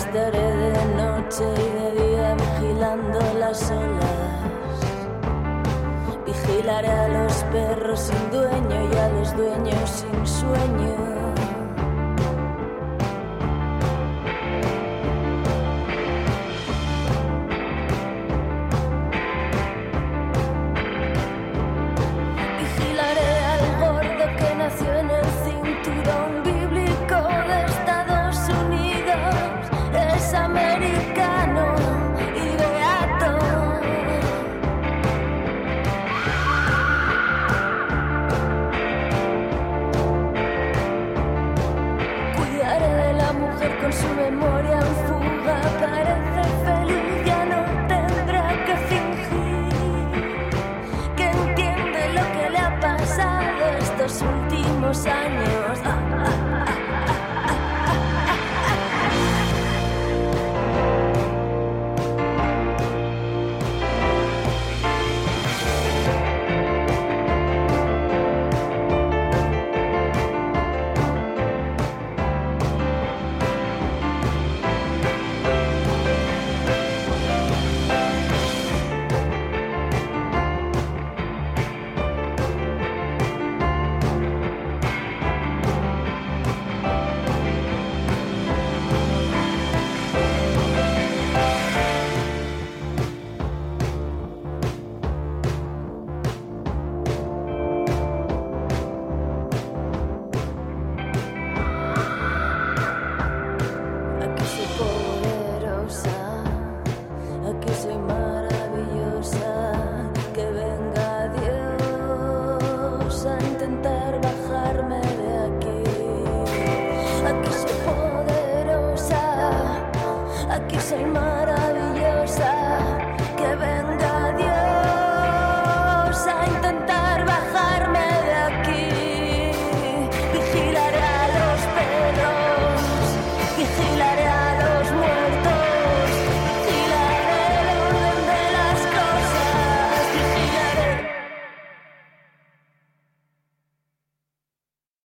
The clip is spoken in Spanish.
estaré de noche y de día vigilando las olas. Vigilaré a los perros sin dueño y a los dueños sin sueño. Vigilaré al gordo que nació en el cinturón bíblico de Estados Unidos. Es americano y beato. Cuidaré de la mujer con su memoria.